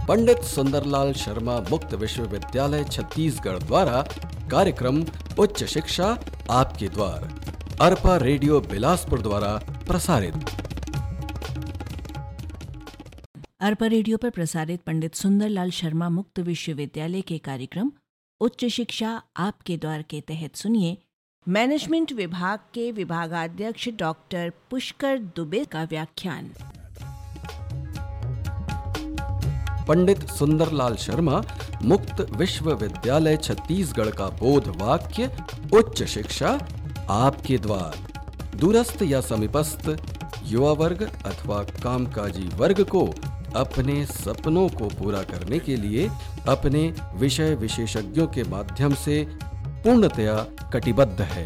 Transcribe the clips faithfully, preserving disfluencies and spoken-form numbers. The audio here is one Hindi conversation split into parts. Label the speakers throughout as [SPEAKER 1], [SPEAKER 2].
[SPEAKER 1] पंडित सुंदरलाल शर्मा मुक्त विश्वविद्यालय छत्तीसगढ़ द्वारा कार्यक्रम उच्च शिक्षा आपके द्वार अरपा रेडियो बिलासपुर द्वारा प्रसारित।
[SPEAKER 2] अरपा रेडियो पर प्रसारित पंडित सुंदरलाल शर्मा मुक्त विश्वविद्यालय के कार्यक्रम उच्च शिक्षा आपके द्वार के तहत सुनिए मैनेजमेंट विभाग के विभागाध्यक्ष डॉक्टर पुष्कर दुबे का व्याख्यान।
[SPEAKER 1] पंडित सुंदरलाल शर्मा मुक्त विश्वविद्यालय छत्तीसगढ़ का बोध वाक्य उच्च शिक्षा आपके द्वार दूरस्थ या समीपस्थ युवा वर्ग अथवा कामकाजी वर्ग को अपने सपनों को पूरा करने के लिए अपने विषय विशेषज्ञों के माध्यम से पूर्णतया कटिबद्ध है।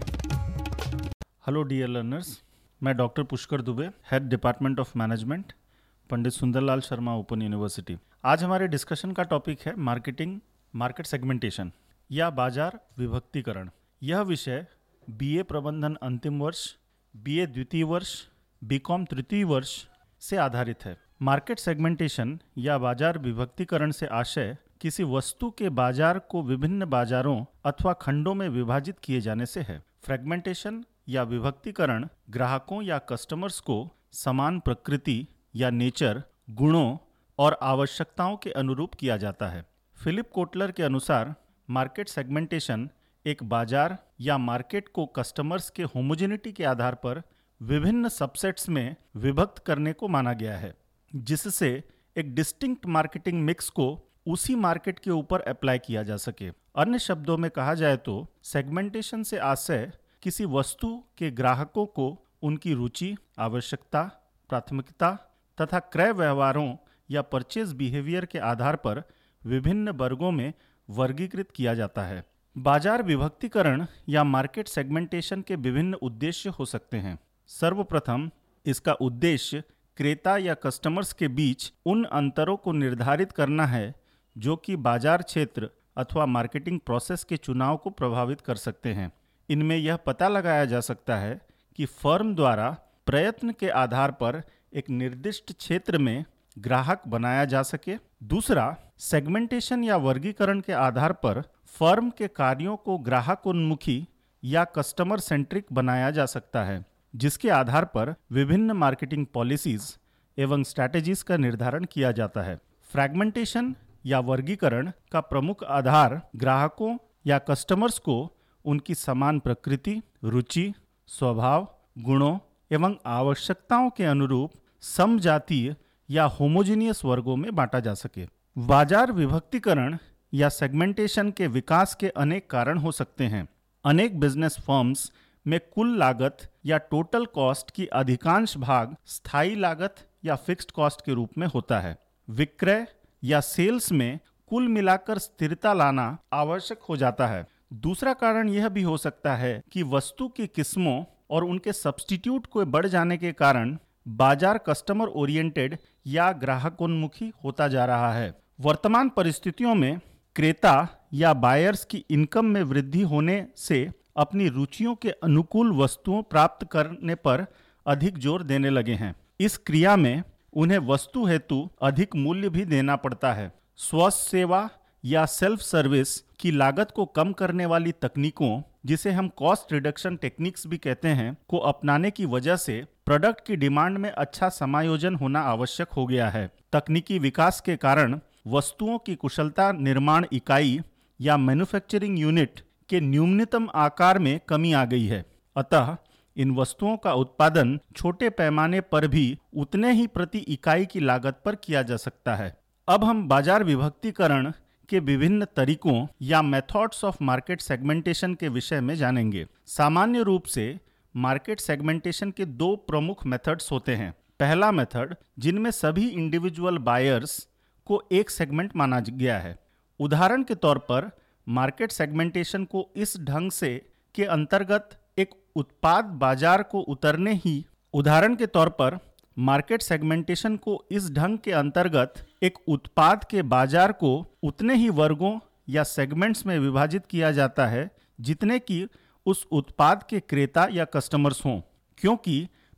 [SPEAKER 3] हेलो डियर लर्नर्स, मैं doctor Pushkar Dubey, head department of management, Pandit Sundarlal Sharma open university. आज हमारे डिस्कशन का टॉपिक है मार्केटिंग, मार्केट सेगमेंटेशन या बाजार विभक्तिकरण। यह विषय बीए प्रबंधन अंतिम वर्ष, बीए द्वितीय वर्ष, बीकॉम तृतीय वर्ष से आधारित है। मार्केट सेगमेंटेशन या बाजार विभक्तिकरण से आशय किसी वस्तु के बाजार को विभिन्न बाजारों अथवा खंडों में विभाजित किए जाने से है। फ्रेगमेंटेशन या विभक्तिकरण ग्राहकों या कस्टमर्स को समान प्रकृति या नेचर, गुणों और आवश्यकताओं के अनुरूप किया जाता है। फिलिप कोटलर के अनुसार मार्केट सेगमेंटेशन एक बाजार या मार्केट को कस्टमर्स के होमोजेनिटी के आधार पर विभिन्न सबसेट्स में विभक्त करने को माना गया है, जिससे एक डिस्टिंक्ट मार्केटिंग मिक्स को उसी मार्केट के ऊपर अप्लाई किया जा सके। अन्य शब्दों में कहा जाए तो सेगमेंटेशन से आशय किसी वस्तु के ग्राहकों को उनकी रुचि, आवश्यकता, प्राथमिकता तथा क्रय व्यवहारों या परचेज बिहेवियर के आधार पर विभिन्न वर्गों में वर्गीकृत किया जाता है। बाजार विभक्तिकरण या मार्केट सेगमेंटेशन के विभिन्न उद्देश्य हो सकते हैं। सर्वप्रथम, इसका उद्देश्य क्रेता या कस्टमर्स के बीच उन अंतरों को निर्धारित करना है जो कि बाजार क्षेत्र अथवा मार्केटिंग प्रोसेस के चुनाव को प्रभावित कर सकते हैं। इनमें यह पता लगाया जा सकता है कि फर्म द्वारा प्रयत्न के आधार पर एक निर्दिष्ट क्षेत्र में ग्राहक बनाया जा सके। दूसरा, सेगमेंटेशन या वर्गीकरण के आधार पर फर्म के कार्यों को ग्राहकोन्मुखी या कस्टमर सेंट्रिक बनाया जा सकता है, जिसके आधार पर विभिन्न मार्केटिंग पॉलिसीज एवं स्ट्रैटेजीज का निर्धारण किया जाता है। फ्रैगमेंटेशन या वर्गीकरण का प्रमुख आधार ग्राहकों या कस्टमर्स को उनकी समान प्रकृति, रुचि, स्वभाव, गुणों एवं आवश्यकताओं के अनुरूप समजातीय या होमोजेनियस वर्गों में बांटा जा सके। बाजार विभक्तिकरण या सेगमेंटेशन के विकास के अनेक कारण हो सकते हैं। अनेक बिजनेस फर्म्स में कुल लागत या टोटल कॉस्ट की अधिकांश भाग स्थायी लागत या फिक्स्ड कॉस्ट के रूप में होता है। विक्रय या सेल्स में कुल मिलाकर स्थिरता लाना आवश्यक हो जाता है। दूसरा कारण यह भी हो सकता है कि वस्तु की किस्मों और उनके सब्स्टिट्यूट को बढ़ जाने के कारण बाजार कस्टमर ओरिएंटेड या ग्राहकोन्मुखी होता जा रहा है। वर्तमान परिस्थितियों में क्रेता या बायर्स की इनकम में वृद्धि होने से अपनी रुचियों के अनुकूल वस्तुओं प्राप्त करने पर अधिक जोर देने लगे हैं। इस क्रिया में उन्हें वस्तु हेतु अधिक मूल्य भी देना पड़ता है। स्वस्थ सेवा या सेल्फ सर्विस की लागत को कम करने वाली तकनीकों, जिसे हम कॉस्ट रिडक्शन टेक्निक्स भी कहते हैं, को अपनाने की वजह से प्रोडक्ट की डिमांड में अच्छा समायोजन होना आवश्यक हो गया है। तकनीकी विकास के कारण वस्तुओं की कुशलता निर्माण इकाई या मैन्युफैक्चरिंग यूनिट के न्यूनतम आकार में कमी आ गई है। अतः इन वस्तुओं का उत्पादन छोटे पैमाने पर भी उतने ही प्रति इकाई की लागत पर किया जा सकता है। अब हम बाजार विभक्तिकरण के विभिन्न तरीकों या मेथड्स ऑफ मार्केट सेगमेंटेशन के विषय में जानेंगे। सामान्य रूप से मार्केट सेगमेंटेशन के दो प्रमुख मेथड्स होते हैं। पहला मेथड, जिनमें सभी इंडिविजुअल बायर्स को एक सेगमेंट माना गया है। उदाहरण के तौर पर मार्केट सेगमेंटेशन को इस ढंग से के अंतर्गत एक उत्पाद बाजार को उतरने ही उदाहरण के तौर पर मार्केट सेगमेंटेशन को इस ढंग के अंतर्गत एक उत्पाद के बाजार को उतने ही वर्गों या सेगमेंट्स में विभाजित किया जाता है जितने कि उस उत्पाद के क्रेता या कस्टमर्स हों, क्योंकि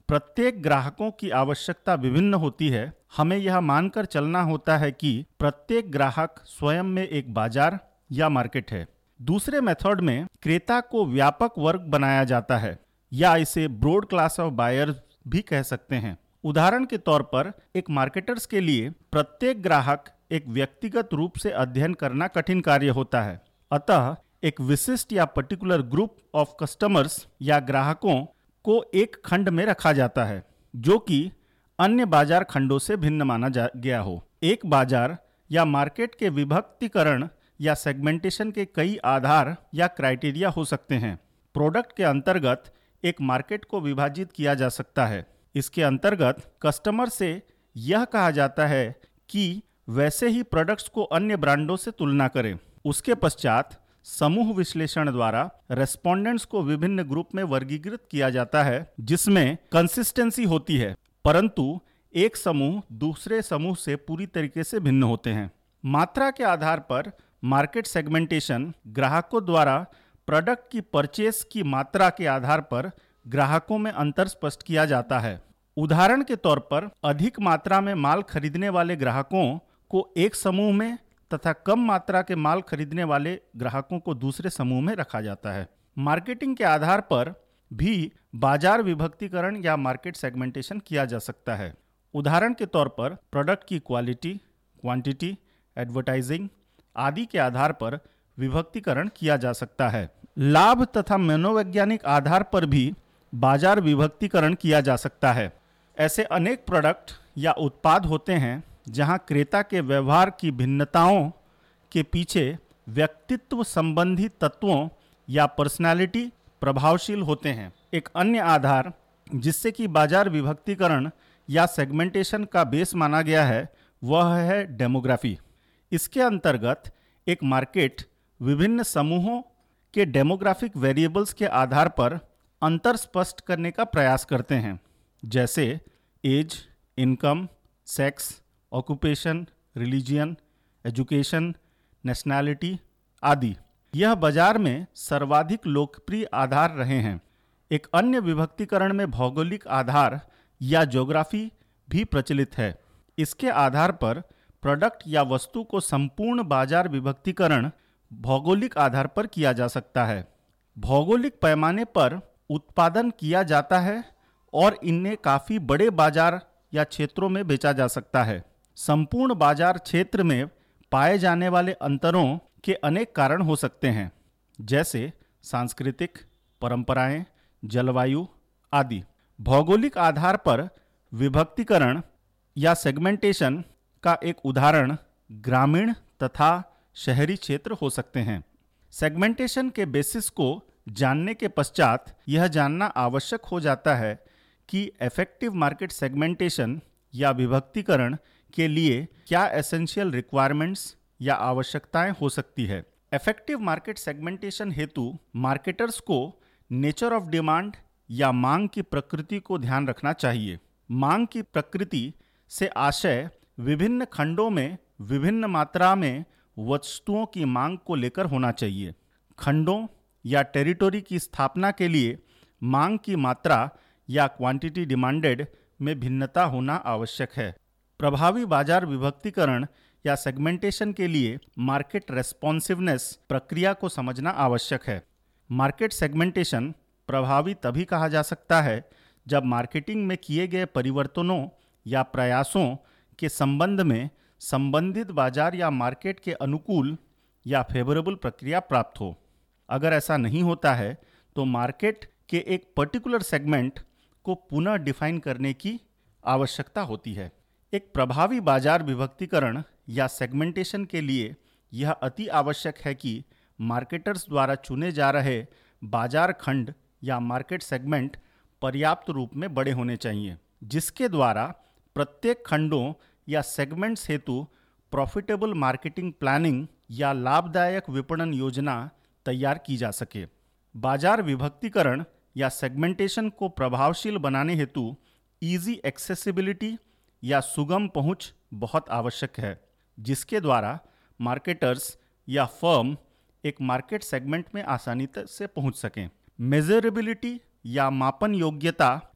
[SPEAKER 3] प्रत्येक ग्राहकों की आवश्यकता विभिन्न होती है, हमें यह मानकर चलना होता है कि प्रत्येक ग्राहक स्वयं में एक बाजार या मार्केट है। दूसरे मेथड में क्रेता को व्यापक वर्ग बनाया जाता है या इसे ब्रॉड क्लास ऑफ बायर्स भी कह सकते हैं। उदाहरण के तौर पर एक मार्केटर्स के लिए प्रत्येक ग्राहक एक व्यक्तिगत रूप से अध्ययन करना कठिन कार्य होता है। अतः एक विशिष्ट या पर्टिकुलर ग्रुप ऑफ कस्टमर्स या ग्राहकों को एक खंड में रखा जाता है जो कि अन्य बाजार खंडों से भिन्न माना जा गया हो। एक बाजार या मार्केट के विभक्तिकरण या सेगमेंटेशन के कई आधार या क्राइटेरिया हो सकते हैं। प्रोडक्ट के अंतर्गत एक मार्केट को विभाजित किया जा सकता है। इसके अंतर्गत कस्टमर से यह कहा जाता है कि वैसे ही प्रोडक्ट्स को अन्य ब्रांडों से तुलना करें। उसके पश्चात समूह विश्लेषण द्वारा रेस्पोंडेंट्स को विभिन्न ग्रुप में वर्गीकृत किया जाता है जिसमें कंसिस्टेंसी होती है, परंतु एक समूह दूसरे समूह से पूरी तरीके से भिन्न होते हैं। मात्रा के आधार पर मार्केट सेगमेंटेशन ग्राहकों द्वारा प्रोडक्ट की परचेस की मात्रा के आधार पर ग्राहकों में अंतर स्पष्ट किया जाता है। उदाहरण के तौर पर अधिक मात्रा में माल खरीदने वाले ग्राहकों को एक समूह में तथा कम मात्रा के माल खरीदने वाले ग्राहकों को दूसरे समूह में रखा जाता है। मार्केटिंग के आधार पर भी बाजार विभक्तिकरण या मार्केट सेगमेंटेशन किया जा सकता है। उदाहरण के तौर पर प्रोडक्ट की क्वालिटी, क्वांटिटी, एडवर्टाइजिंग आदि के आधार पर विभक्तिकरण किया जा सकता है। लाभ तथा मनोवैज्ञानिक आधार पर भी बाजार विभक्तिकरण किया जा सकता है। ऐसे अनेक प्रोडक्ट या उत्पाद होते हैं जहां क्रेता के व्यवहार की भिन्नताओं के पीछे व्यक्तित्व संबंधी तत्वों या पर्सनालिटी प्रभावशील होते हैं। एक अन्य आधार जिससे कि बाजार विभक्तिकरण या सेगमेंटेशन का बेस माना गया है वह है डेमोग्राफी। इसके अंतर्गत एक मार्केट विभिन्न समूहों के डेमोग्राफिक वेरिएबल्स के आधार पर अंतर स्पष्ट करने का प्रयास करते हैं, जैसे age, income, sex, occupation, religion, education, nationality आदि। यह बाजार में सर्वाधिक लोकप्रिय आधार रहे हैं। एक अन्य विभक्तिकरण में भौगोलिक आधार या ज्योग्राफी भी प्रचलित है। इसके आधार पर प्रोडक्ट या वस्तु को संपूर्ण बाजार विभक्तिकरण भौगोलिक आधार पर किया जा सकता है। भौगोलिक पैमाने पर उत्पादन किया जाता है और इन्हें काफ़ी बड़े बाजार या क्षेत्रों में बेचा जा सकता है। संपूर्ण बाजार क्षेत्र में पाए जाने वाले अंतरों के अनेक कारण हो सकते हैं, जैसे सांस्कृतिक परंपराएं, जलवायु आदि। भौगोलिक आधार पर विभक्तिकरण या सेगमेंटेशन का एक उदाहरण ग्रामीण तथा शहरी क्षेत्र हो सकते हैं। सेगमेंटेशन के बेसिस को जानने के पश्चात यह जानना आवश्यक हो जाता है कि इफेक्टिव मार्केट सेगमेंटेशन या विभक्तिकरण के लिए क्या एसेंशियल रिक्वायरमेंट्स या आवश्यकताएं हो सकती है। इफेक्टिव मार्केट सेगमेंटेशन हेतु मार्केटर्स को नेचर ऑफ डिमांड या मांग की प्रकृति को ध्यान रखना चाहिए। मांग की प्रकृति से आशय विभिन्न खंडों में विभिन्न मात्रा में वस्तुओं की मांग को लेकर होना चाहिए। खंडों या टेरिटोरी की स्थापना के लिए मांग की मात्रा या क्वांटिटी डिमांडेड में भिन्नता होना आवश्यक है। प्रभावी बाजार विभक्तिकरण या सेगमेंटेशन के लिए मार्केट रेस्पॉन्सिवनेस प्रक्रिया को समझना आवश्यक है। मार्केट सेगमेंटेशन प्रभावी तभी कहा जा सकता है जब मार्केटिंग में किए गए परिवर्तनों या प्रयासों के संबंध में संबंधित बाजार या मार्केट के अनुकूल या फेवरेबल प्रक्रिया प्राप्त हो। अगर ऐसा नहीं होता है तो मार्केट के एक पर्टिकुलर सेगमेंट को पुनः डिफाइन करने की आवश्यकता होती है। एक प्रभावी बाजार विभक्तिकरण या सेगमेंटेशन के लिए यह अति आवश्यक है कि मार्केटर्स द्वारा चुने जा रहे बाजार खंड या मार्केट सेगमेंट पर्याप्त रूप में बड़े होने चाहिए, जिसके द्वारा प्रत्येक खंडों या सेगमेंट्स हेतु प्रॉफिटेबल मार्केटिंग प्लानिंग या लाभदायक विपणन योजना तैयार की जा सके। बाजार विभक्तिकरण या सेगमेंटेशन को प्रभावशील बनाने हेतु इजी एक्सेसिबिलिटी या सुगम पहुंच बहुत आवश्यक है, जिसके द्वारा मार्केटर्स या फर्म एक मार्केट सेगमेंट में आसानी से पहुंच सकें। मेजरेबिलिटी या मापन योग्यता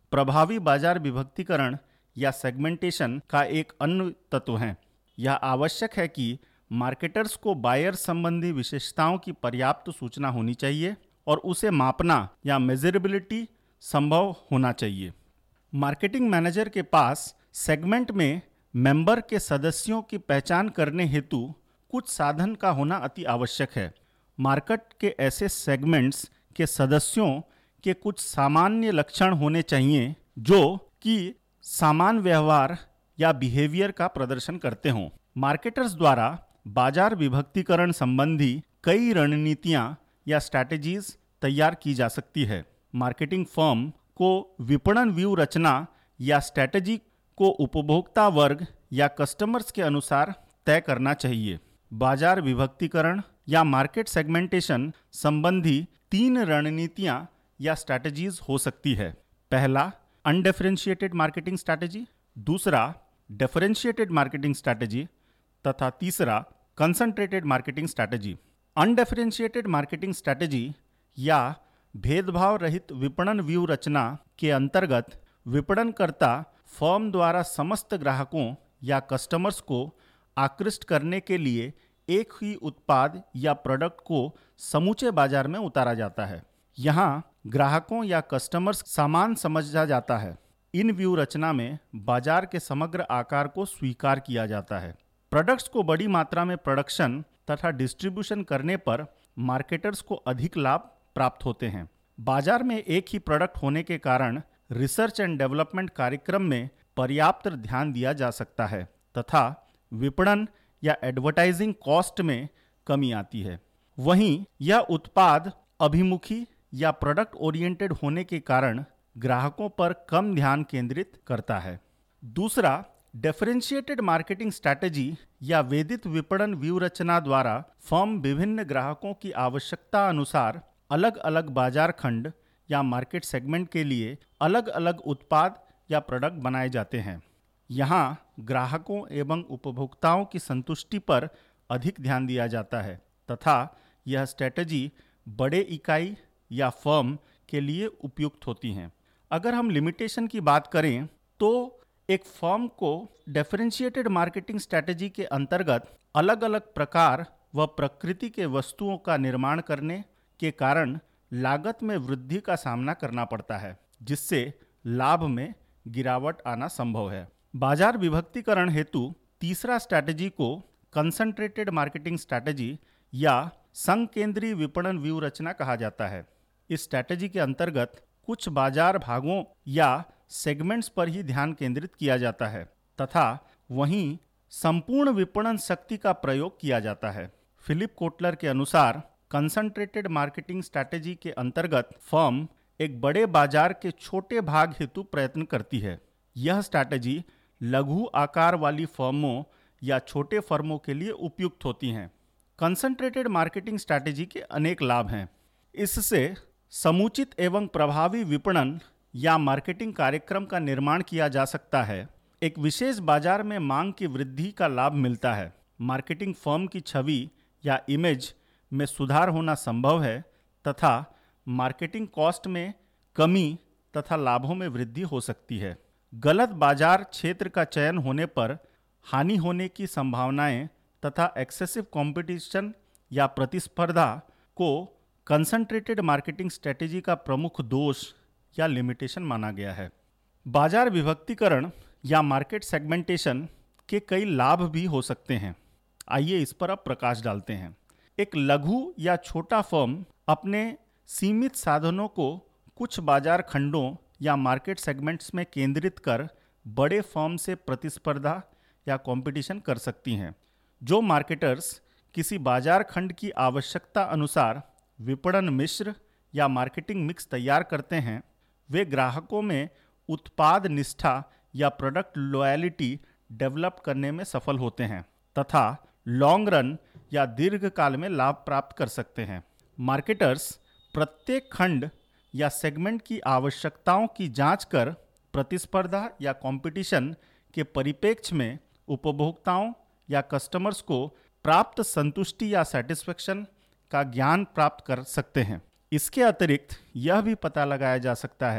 [SPEAKER 3] प्रभावी बाजार विभक्तिकरण या सेगमेंटेशन का एक अन्य तत्व है। यह आवश्यक है कि मार्केटर्स को बायर संबंधी विशेषताओं की पर्याप्त सूचना होनी चाहिए और उसे मापना या मेजरेबिलिटी संभव होना चाहिए। मार्केटिंग मैनेजर के पास सेगमेंट में मेंबर के सदस्यों की पहचान करने हेतु कुछ साधन का होना अति आवश्यक है। मार्केट के ऐसे सेगमेंट्स के सदस्यों के कुछ सामान्य लक्षण होने चाहिए जो कि सामान्य व्यवहार या बिहेवियर का प्रदर्शन करते हों। मार्केटर्स द्वारा बाजार विभक्तिकरण संबंधी कई रणनीतियां या स्ट्रैटेजीज तैयार की जा सकती है। मार्केटिंग फर्म को विपणन व्यू रचना या स्ट्रैटेजी को उपभोक्ता वर्ग या कस्टमर्स के अनुसार तय करना चाहिए। बाजार विभक्तिकरण या मार्केट सेगमेंटेशन संबंधी तीन रणनीतियां या स्ट्रैटेजीज हो सकती है। पहला, अनडिफरेंशिएटेड मार्केटिंग स्ट्रैटेजी, दूसरा डिफरेंशिएटेड मार्केटिंग स्ट्रैटेजी तथा तीसरा concentrated marketing strategy. Undifferentiated marketing strategy या भेदभाव रहित विपणन व्यू रचना के अंतर्गत विपणनकर्ता फर्म द्वारा समस्त ग्राहकों या कस्टमर्स को आकृष्ट करने के लिए एक ही उत्पाद या प्रोडक्ट को समूचे बाजार में उतारा जाता है। यहाँ ग्राहकों या कस्टमर्स सामान समझा जाता है। इन व्यू रचना में बाजार के समग्र आकार को स्वीकार किया जाता है। प्रोडक्ट्स को बड़ी मात्रा में प्रोडक्शन तथा डिस्ट्रीब्यूशन करने पर मार्केटर्स को अधिक लाभ प्राप्त होते हैं। बाजार में एक ही प्रोडक्ट होने के कारण रिसर्च एंड डेवलपमेंट कार्यक्रम में पर्याप्त ध्यान दिया जा सकता है तथा विपणन या एडवर्टाइजिंग कॉस्ट में कमी आती है। वहीं यह उत्पाद अभिमुखी या प्रोडक्ट ओरिएंटेड होने के कारण ग्राहकों पर कम ध्यान केंद्रित करता है। दूसरा, डिफरेंशिएटेड मार्केटिंग स्ट्रैटेजी या वेदित विपणन व्यू रचना द्वारा फर्म विभिन्न ग्राहकों की आवश्यकता अनुसार अलग अलग बाजार खंड या मार्केट सेगमेंट के लिए अलग अलग उत्पाद या प्रोडक्ट बनाए जाते हैं। यहाँ ग्राहकों एवं उपभोक्ताओं की संतुष्टि पर अधिक ध्यान दिया जाता है तथा यह स्ट्रैटेजी बड़े इकाई या फर्म के लिए उपयुक्त होती हैं। अगर हम लिमिटेशन की बात करें तो एक फर्म को डिफरेंशिएटेड मार्केटिंग स्ट्रैटेजी के अंतर्गत अलग अलग प्रकार व प्रकृति के वस्तुओं का निर्माण करने के कारण लागत में वृद्धि का सामना करना पड़ता है, जिससे लाभ में गिरावट आना संभव है। बाजार विभक्तिकरण हेतु तीसरा स्ट्रैटेजी को कंसंट्रेटेड मार्केटिंग स्ट्रैटेजी या संकेंद्रीय विपणन व्यू रचना कहा जाता है। इस स्ट्रैटेजी के अंतर्गत कुछ बाजार भागों या सेगमेंट्स पर ही ध्यान केंद्रित किया जाता है तथा वहीं संपूर्ण विपणन शक्ति का प्रयोग किया जाता है। फिलिप कोटलर के अनुसार कंसंट्रेटेड मार्केटिंग स्ट्रैटेजी के अंतर्गत फर्म एक बड़े बाजार के छोटे भाग हेतु प्रयत्न करती है। यह स्ट्रैटेजी लघु आकार वाली फर्मों या छोटे फर्मों के लिए उपयुक्त होती हैं। कंसंट्रेटेड मार्केटिंग स्ट्रैटेजी के अनेक लाभ हैं। इससे समुचित एवं प्रभावी विपणन या मार्केटिंग कार्यक्रम का निर्माण किया जा सकता है। एक विशेष बाजार में मांग की वृद्धि का लाभ मिलता है। मार्केटिंग फर्म की छवि या इमेज में सुधार होना संभव है तथा मार्केटिंग कॉस्ट में कमी तथा लाभों में वृद्धि हो सकती है। गलत बाजार क्षेत्र का चयन होने पर हानि होने की संभावनाएं तथा एक्सेसिव कंपटीशन या प्रतिस्पर्धा को कंसंट्रेटेड मार्केटिंग स्ट्रेटेजी का प्रमुख दोष या लिमिटेशन माना गया है। बाजार विभक्तिकरण या मार्केट सेगमेंटेशन के कई लाभ भी हो सकते हैं। आइए इस पर अब प्रकाश डालते हैं। एक लघु या छोटा फर्म अपने सीमित साधनों को कुछ बाजार खंडों या मार्केट सेगमेंट्स में केंद्रित कर बड़े फर्म से प्रतिस्पर्धा या कंपटीशन कर सकती हैं। जो मार्केटर्स किसी बाजार खंड की आवश्यकता अनुसार विपणन मिश्र या मार्केटिंग मिक्स तैयार करते हैं, वे ग्राहकों में उत्पाद निष्ठा या प्रोडक्ट लॉयल्टी डेवलप करने में सफल होते हैं तथा लॉन्ग रन या दीर्घकाल में लाभ प्राप्त कर सकते हैं। मार्केटर्स प्रत्येक खंड या सेगमेंट की आवश्यकताओं की जांच कर प्रतिस्पर्धा या कंपटीशन के परिप्रेक्ष्य में उपभोक्ताओं या कस्टमर्स को प्राप्त संतुष्टि या सेटिस्फेक्शन का ज्ञान प्राप्त कर सकते हैं। इसके अतिरिक्त यह भी पता लगाया जा सकता है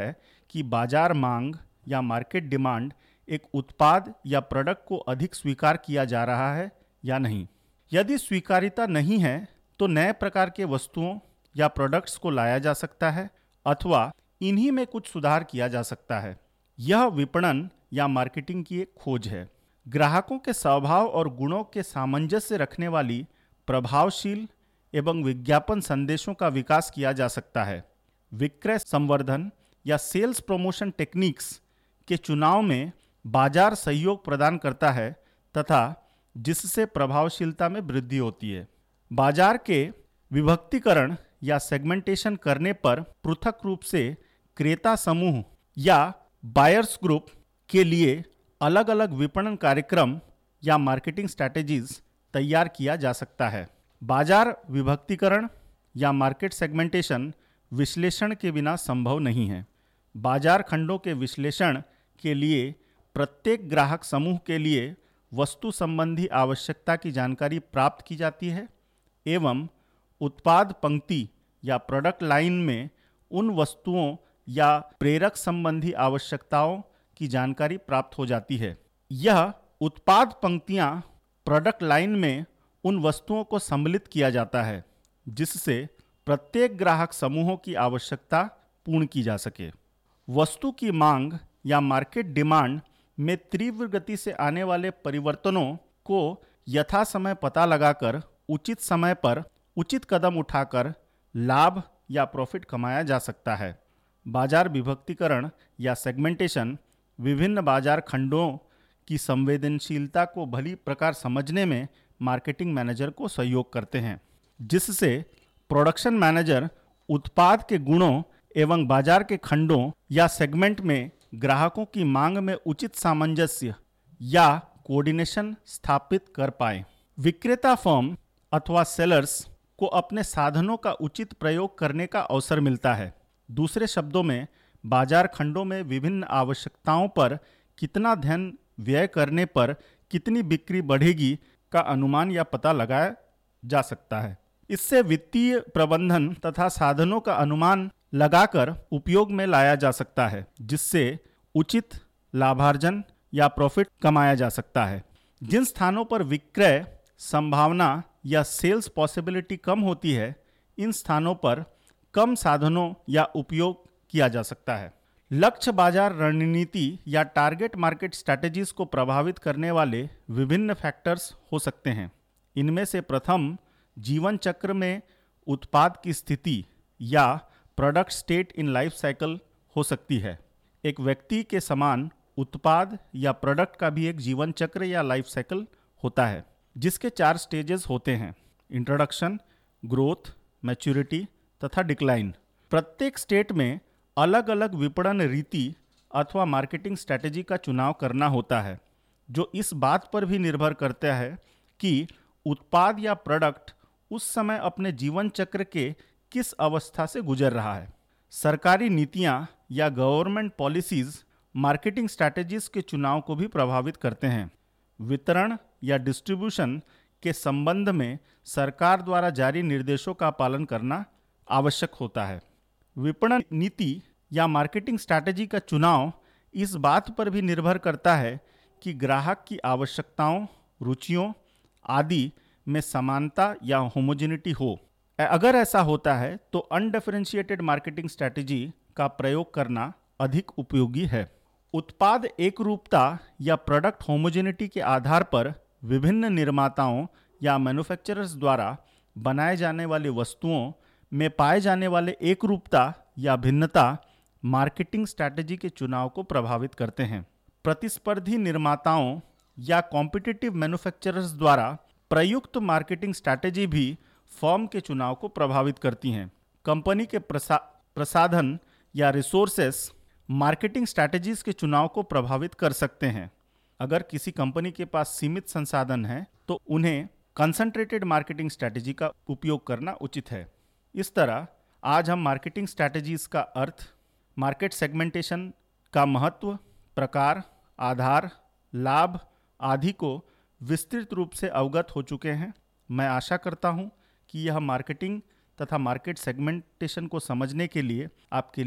[SPEAKER 3] कि बाजार मांग या मार्केट डिमांड एक उत्पाद या प्रोडक्ट को अधिक स्वीकार किया जा रहा है या नहीं। यदि स्वीकार्यता नहीं है तो नए प्रकार के वस्तुओं या प्रोडक्ट्स को लाया जा सकता है अथवा इन्हीं में कुछ सुधार किया जा सकता है। यह विपणन या मार्केटिंग की एक खोज है। ग्राहकों के स्वभाव और गुणों के सामंजस्य रखने वाली प्रभावशील एवं विज्ञापन संदेशों का विकास किया जा सकता है। विक्रय संवर्धन या सेल्स प्रमोशन टेक्निक्स के चुनाव में बाजार सहयोग प्रदान करता है तथा जिससे प्रभावशीलता में वृद्धि होती है। बाजार के विभक्तीकरण या सेगमेंटेशन करने पर पृथक रूप से क्रेता समूह या बायर्स ग्रुप के लिए अलग अलग विपणन कार्यक्रम या मार्केटिंग स्ट्रैटेजीज तैयार किया जा सकता है। बाजार विभक्तीकरण या मार्केट सेगमेंटेशन विश्लेषण के बिना संभव नहीं है। बाजार खंडों के विश्लेषण के लिए प्रत्येक ग्राहक समूह के लिए वस्तु संबंधी आवश्यकता की जानकारी प्राप्त की जाती है एवं उत्पाद पंक्ति या प्रोडक्ट लाइन में उन वस्तुओं या प्रेरक संबंधी आवश्यकताओं की जानकारी प्राप्त हो जाती है। यह उत्पाद पंक्तियां प्रोडक्ट लाइन में उन वस्तुओं को सम्मिलित किया जाता है जिससे प्रत्येक ग्राहक समूहों की आवश्यकता पूर्ण की जा सके। वस्तु की मांग या मार्केट डिमांड में तीव्र गति से आने वाले परिवर्तनों को यथा समय पता लगाकर उचित समय पर उचित कदम उठाकर लाभ या प्रॉफिट कमाया जा सकता है। बाजार विभक्तीकरण या सेगमेंटेशन विभिन्न बाजार खंडों की संवेदनशीलता को भली प्रकार समझने में मार्केटिंग मैनेजर को सहयोग करते हैं, जिससे प्रोडक्शन मैनेजर उत्पाद के गुणों एवं बाजार के खंडों या सेगमेंट में ग्राहकों की मांग में उचित सामंजस्य या कोऑर्डिनेशन स्थापित कर पाए। विक्रेता फर्म अथवा सेलर्स को अपने साधनों का उचित प्रयोग करने का अवसर मिलता है। दूसरे शब्दों में बाजार खंडों में विभिन्न आवश्यकताओं पर कितना धन व्यय करने पर कितनी बिक्री बढ़ेगी का अनुमान या पता लगाया जा सकता है। इससे वित्तीय प्रबंधन तथा साधनों का अनुमान लगाकर उपयोग में लाया जा सकता है, जिससे उचित लाभार्जन या प्रॉफिट कमाया जा सकता है। जिन स्थानों पर विक्रय संभावना या सेल्स पॉसिबिलिटी कम होती है, इन स्थानों पर कम साधनों या उपयोग किया जा सकता है। लक्ष्य बाजार रणनीति या टारगेट मार्केट स्ट्रैटेजीज को प्रभावित करने वाले विभिन्न फैक्टर्स हो सकते हैं। इनमें से प्रथम जीवन चक्र में उत्पाद की स्थिति या product state in life cycle हो सकती है। एक व्यक्ति के समान उत्पाद या प्रोडक्ट का भी एक जीवन चक्र या लाइफ साइकिल होता है, जिसके चार स्टेजेस होते हैं: इंट्रोडक्शन, ग्रोथ, मैच्योरिटी तथा डिक्लाइन। प्रत्येक स्टेट में अलग अलग विपणन रीति अथवा मार्केटिंग स्ट्रैटेजी का चुनाव करना होता है, जो इस बात पर भी निर्भर करता है कि उत्पाद या प्रोडक्ट उस समय अपने जीवन चक्र के किस अवस्था से गुजर रहा है। सरकारी नीतियां या गवर्नमेंट पॉलिसीज मार्केटिंग स्ट्रैटेजीज के चुनाव को भी प्रभावित करते हैं। वितरण या डिस्ट्रीब्यूशन के संबंध में सरकार द्वारा जारी निर्देशों का पालन करना आवश्यक होता है। विपणन नीति या मार्केटिंग स्ट्रैटेजी का चुनाव इस बात पर भी निर्भर करता है कि ग्राहक की आवश्यकताओं, रुचियों आदि में समानता या होमोजेनिटी हो। अगर ऐसा होता है तो अनडिफरेंशिएटेड मार्केटिंग स्ट्रैटेजी का प्रयोग करना अधिक उपयोगी है। उत्पाद एकरूपता या प्रोडक्ट होमोजेनिटी के आधार पर विभिन्न निर्माताओं या मैन्युफैक्चरर्स द्वारा बनाए जाने वाली वस्तुओं में पाए जाने वाले एकरूपता या भिन्नता मार्केटिंग स्ट्रैटेजी के चुनाव को प्रभावित करते हैं। प्रतिस्पर्धी निर्माताओं या कॉम्पिटिटिव मैन्युफैक्चरर्स द्वारा प्रयुक्त मार्केटिंग स्ट्रैटेजी भी फर्म के चुनाव को प्रभावित करती हैं। कंपनी के प्रसा, प्रसाधन या रिसोर्सेस मार्केटिंग स्ट्रैटेजीज के चुनाव को प्रभावित कर सकते हैं। अगर किसी कंपनी के पास सीमित संसाधन है तो उन्हें कंसंट्रेटेड मार्केटिंग स्ट्रैटेजी का उपयोग करना उचित है। इस तरह आज हम मार्केटिंग स्ट्रैटेजीज का अर्थ, मार्केट सेगमेंटेशन का महत्व, प्रकार, आधार, लाभ आदि को विस्तृत रूप से अवगत हो चुके हैं। मैं आशा करता हूं कि यह मार्केटिंग तथा मार्केट सेगमेंटेशन को समझने के लिए आपके लिए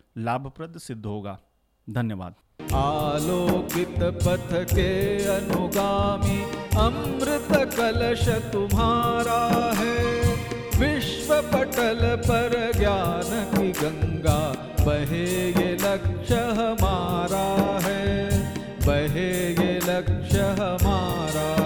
[SPEAKER 3] लाभप्रद सिद्ध होगा। धन्यवाद।
[SPEAKER 4] आलोकित पथ के अनुगामी अमृत कलश तुम्हारा है, विश्व पटल पर ज्ञान की गंगा बहे ये लक्ष्य हमारा है, बहे ये लक्ष्य हमारा